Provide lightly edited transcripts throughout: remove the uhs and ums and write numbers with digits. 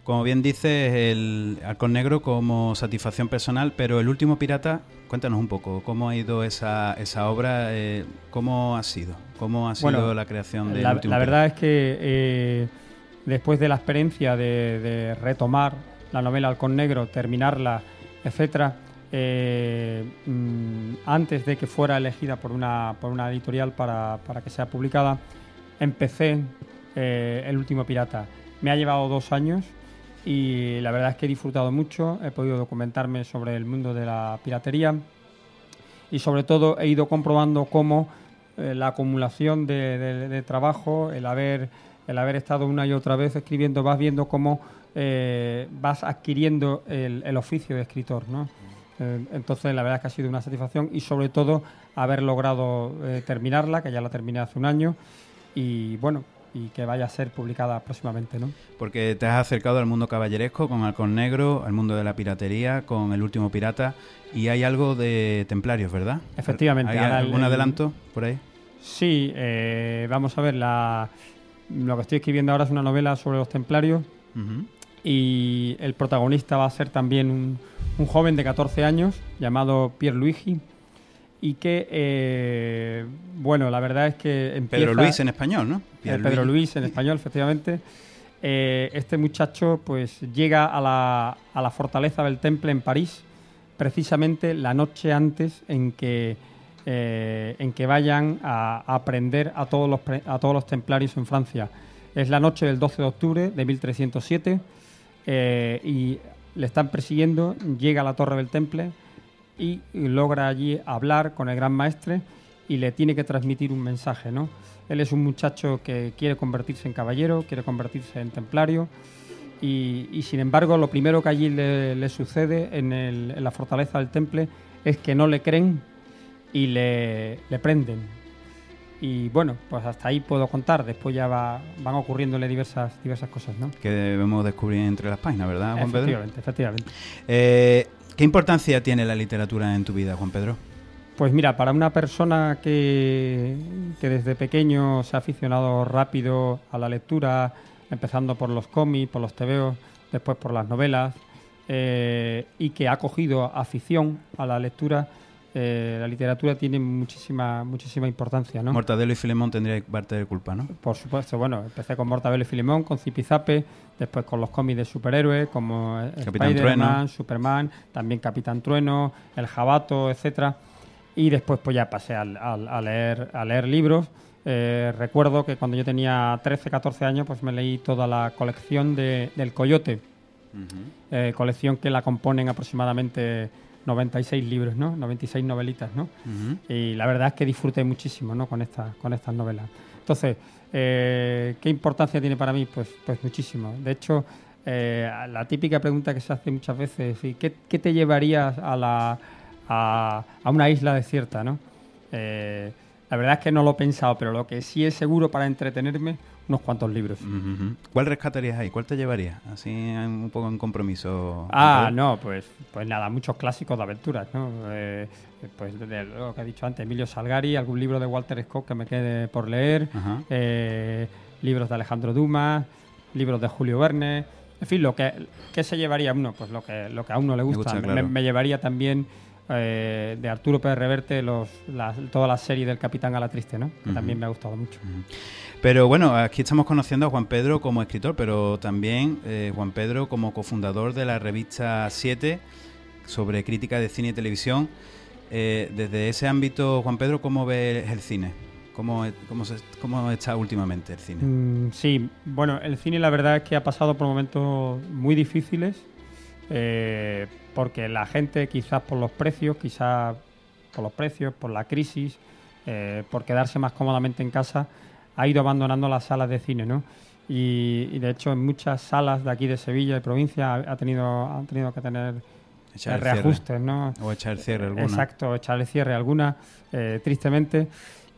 Como bien dices, el Halcón Negro como satisfacción personal, pero El último pirata, cuéntanos un poco, ¿cómo ha ido esa obra? ¿Cómo ha sido? ¿Cómo ha sido la creación del último La pirata? verdad es que después de la experiencia de retomar la novela Halcón Negro, terminarla, etcétera, antes de que fuera elegida por una editorial para que sea publicada, empecé El último pirata. Me ha llevado 2 años y la verdad es que he disfrutado mucho, he podido documentarme sobre el mundo de la piratería y sobre todo he ido comprobando cómo la acumulación de trabajo, el haber estado una y otra vez escribiendo, vas viendo cómo vas adquiriendo el oficio de escritor, ¿no? Entonces la verdad es que ha sido una satisfacción y sobre todo haber logrado terminarla, que ya la terminé hace un año y bueno, y que vaya a ser publicada próximamente, ¿no? Porque te has acercado al mundo caballeresco con Halcón Negro, al mundo de la piratería, con El último pirata, y hay algo de templarios, ¿verdad? Efectivamente. ¿Hay algún adelanto por ahí? Sí, vamos a ver, lo que estoy escribiendo ahora es una novela sobre los templarios. Uh-huh. Y el protagonista va a ser también un joven de 14 años llamado Pierluigi y que, bueno, la verdad es que empieza... Pedro Luis en español, ¿no? Pedro Luis en español, efectivamente. Este muchacho pues llega a la fortaleza del Temple en París precisamente la noche antes en que vayan a aprender a todos los templarios en Francia. Es la noche del 12 de octubre de 1307 y le están persiguiendo, llega a la torre del Temple y logra allí hablar con el gran maestre y le tiene que transmitir un mensaje, ¿no? Él es un muchacho que quiere convertirse en caballero, quiere convertirse en templario y sin embargo lo primero que allí le sucede en la fortaleza del Temple es que no le creen y le prenden. Y bueno, pues hasta ahí puedo contar. Después ya van ocurriéndole diversas cosas, ¿no? Que debemos descubrir entre las páginas, ¿verdad, Juan Pedro? Efectivamente. ¿Qué importancia tiene la literatura en tu vida, Juan Pedro? Pues mira, para una persona que desde pequeño se ha aficionado rápido a la lectura, empezando por los cómics, por los tebeos, después por las novelas, y que ha cogido afición a la lectura, la literatura tiene muchísima importancia, ¿no? Mortadelo y Filemón tendría parte de culpa, ¿no? Por supuesto, bueno, empecé con Mortadelo y Filemón, con Zipizape, después con los cómics de superhéroes como Spider-Man, Superman, también Capitán Trueno, El Jabato, etcétera. Y después pues ya pasé a leer libros. Recuerdo que cuando yo tenía 13, 14 años pues me leí toda la colección del Coyote, colección que la componen aproximadamente 96 libros, ¿no? 96 novelitas, ¿no? Y la verdad es que disfruté muchísimo, ¿no? con estas novelas. Entonces, ¿qué importancia tiene para mí? Pues muchísimo. De hecho, la típica pregunta que se hace muchas veces es ¿qué te llevarías a una isla desierta, ¿no? La verdad es que no lo he pensado, pero lo que sí es seguro para entretenerme, unos cuantos libros. ¿Cuál rescatarías ahí? ¿Cuál te llevarías? Así un poco en compromiso. No, pues nada, muchos clásicos de aventuras, ¿no? Pues de lo que he dicho antes, Emilio Salgari, algún libro de Walter Scott que me quede por leer, libros de Alejandro Dumas, libros de Julio Verne, en fin, ¿qué se llevaría uno? Pues lo que a uno le gusta. Claro. Me llevaría también de Arturo Pérez Reverte toda la serie del Capitán Alatriste, ¿no? Que también me ha gustado mucho. Pero bueno, aquí estamos conociendo a Juan Pedro como escritor, pero también Juan Pedro como cofundador de la revista 7 sobre crítica de cine y televisión. Desde ese ámbito, Juan Pedro, ¿cómo ves el cine? ¿Cómo está últimamente el cine? Sí, bueno, el cine la verdad es que ha pasado por momentos muy difíciles, porque la gente quizás por los precios, por la crisis, por quedarse más cómodamente en casa, ha ido abandonando las salas de cine, ¿no? Y de hecho en muchas salas de aquí de Sevilla y provincia han tenido que tener reajustes, ¿no? O echar el cierre alguna. Exacto, echar el cierre alguna, tristemente.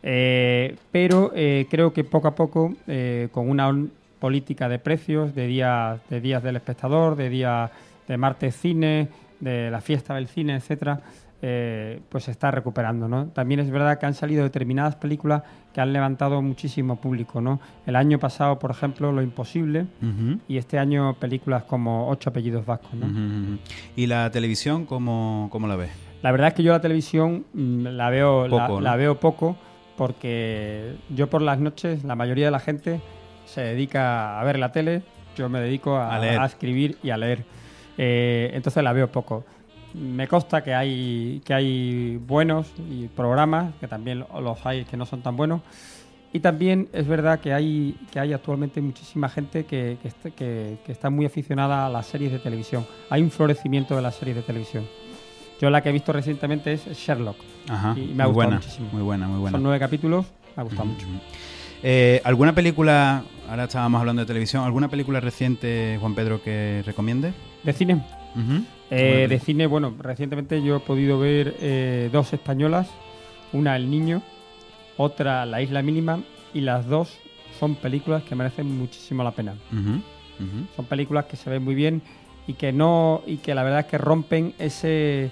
Pero creo que poco a poco, con una política de precios, de días del espectador, de martes cine, de la fiesta del cine, etcétera, pues se está recuperando, ¿no? También es verdad que han salido determinadas películas que han levantado muchísimo público, ¿no? El año pasado, por ejemplo, Lo Imposible, y este año películas como Ocho apellidos vascos, ¿no? ¿Y la televisión cómo la ves? La verdad es que yo la televisión la veo Poco, la ¿no? veo poco, porque yo por las noches, la mayoría de la gente se dedica a ver la tele, yo me dedico A leer. a escribir y a leer. Entonces la veo poco. Me consta que hay buenos y programas, que también los hay que no son tan buenos. Y también es verdad que hay actualmente muchísima gente que está muy aficionada a las series de televisión. Hay un florecimiento de las series de televisión. Yo la que he visto recientemente es Sherlock. Ajá, Y me ha gustado muchísimo. Muy buena. Son 9 capítulos, me ha gustado mucho. ¿Alguna película, ahora estábamos hablando de televisión, alguna película reciente, Juan Pedro, que recomiende? ¿De cine? De cine, bueno, recientemente yo he podido ver 2 españolas, una El Niño, otra La Isla Mínima, y las 2 son películas que merecen muchísimo la pena. Son películas que se ven muy bien y que la verdad es que rompen ese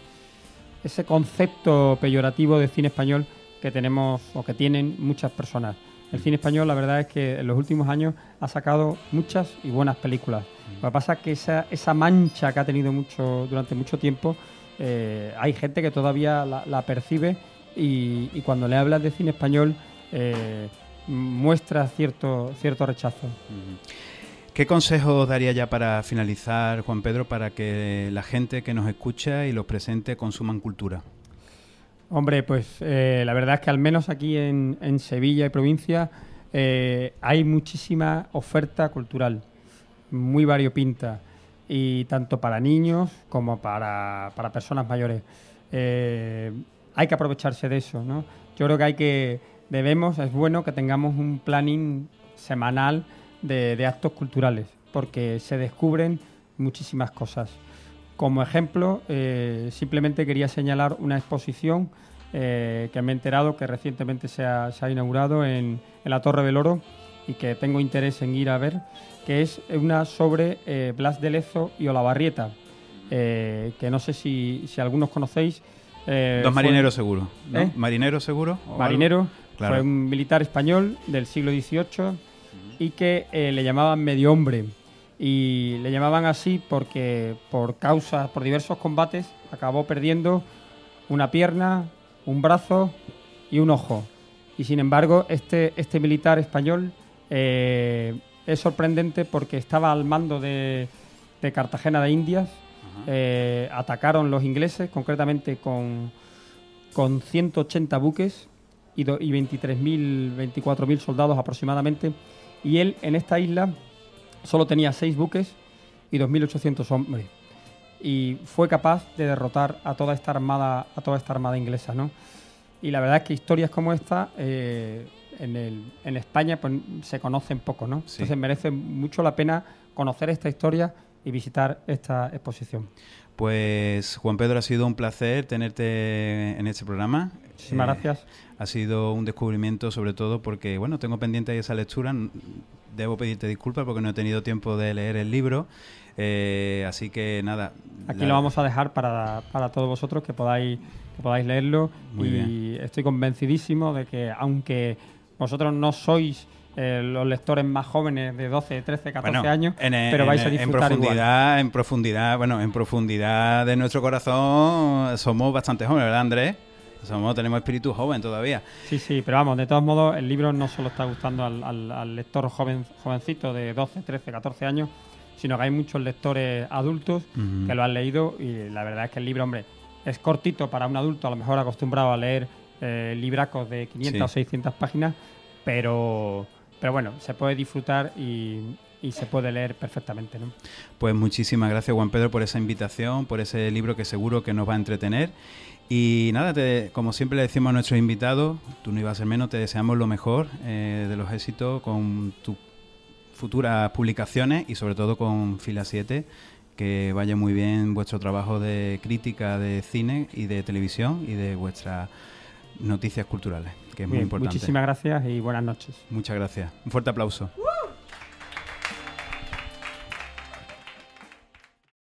concepto peyorativo de cine español que tenemos o que tienen muchas personas. El cine español, la verdad es que en los últimos años ha sacado muchas y buenas películas. Lo que pasa es que esa mancha que ha tenido durante mucho tiempo, hay gente que todavía la percibe y cuando le hablas de cine español muestra cierto rechazo. ¿Qué consejos daría ya para finalizar, Juan Pedro, para que la gente que nos escucha y los presentes consuman cultura? Hombre, pues la verdad es que al menos aquí en Sevilla y provincia hay muchísima oferta cultural, muy variopinta, y tanto para niños como para personas mayores. Hay que aprovecharse de eso, ¿no? Yo creo que es bueno que tengamos un planning semanal de actos culturales, porque se descubren muchísimas cosas. Como ejemplo, simplemente quería señalar una exposición que me he enterado que recientemente se ha inaugurado en la Torre del Oro y que tengo interés en ir a ver, que es una sobre Blas de Lezo y Olavarrieta, que no sé si algunos conocéis. Dos marineros seguro, ¿no? ¿Marinero seguro? Marinero, claro. Fue un militar español del siglo XVIII y que le llamaban medio hombre. Y le llamaban así porque por diversos combates acabó perdiendo una pierna, un brazo y un ojo. Y sin embargo, este militar español es sorprendente porque estaba al mando de Cartagena de Indias. Atacaron los ingleses, concretamente con 180 buques y 24.000 soldados aproximadamente. Y él en esta isla solo tenía 6 buques y 2.800 hombres. Y fue capaz de derrotar a toda esta armada inglesa, ¿no? Y la verdad es que historias como esta en España pues, se conocen poco, ¿no? Sí. Entonces merece mucho la pena conocer esta historia y visitar esta exposición. Pues Juan Pedro, ha sido un placer tenerte en este programa. Muchísimas gracias. Ha sido un descubrimiento, sobre todo porque, bueno, tengo pendiente esa lectura. Debo pedirte disculpas porque no he tenido tiempo de leer el libro. Así que nada. Aquí lo vamos a dejar para todos vosotros que podáis leerlo. Muy bien. Estoy convencidísimo de que, aunque vosotros no sois los lectores más jóvenes de 12, 13, 14 años, pero vais a disfrutar igual. En profundidad de nuestro corazón somos bastante jóvenes, ¿verdad, Andrés? Tenemos espíritu joven todavía. Sí, pero vamos, de todos modos, el libro no solo está gustando al lector jovencito de 12, 13, 14 años, sino que hay muchos lectores adultos que lo han leído, y la verdad es que el libro, hombre, es cortito para un adulto, a lo mejor acostumbrado a leer libracos de 500 o 600 páginas, pero bueno, se puede disfrutar y se puede leer perfectamente, ¿no? Pues muchísimas gracias, Juan Pedro, por esa invitación, por ese libro que seguro que nos va a entretener. Y nada, como siempre le decimos a nuestros invitados, tú no ibas a ser menos, te deseamos lo mejor de los éxitos con tus futuras publicaciones y sobre todo con Fila 7, que vaya muy bien vuestro trabajo de crítica de cine y de televisión y de vuestras noticias culturales, que es muy importante. Muchísimas gracias y buenas noches. Muchas gracias. Un fuerte aplauso.